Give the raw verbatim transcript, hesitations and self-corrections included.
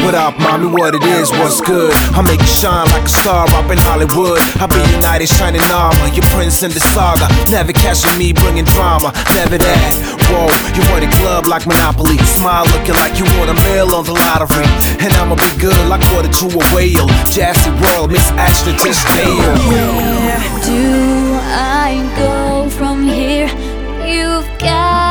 What up, mommy, what it is, what's good? I'll make you shine like a star up in Hollywood. I'll be your knight in shining armor, your prince in the saga. Never catching me bringing drama, never that. Whoa, you run a club like Monopoly. Smile looking like you won a mill on the lottery. And I'ma be good like water to a whale. Jazzy World, Miss Astra, just fail. Where do I go from here? You've got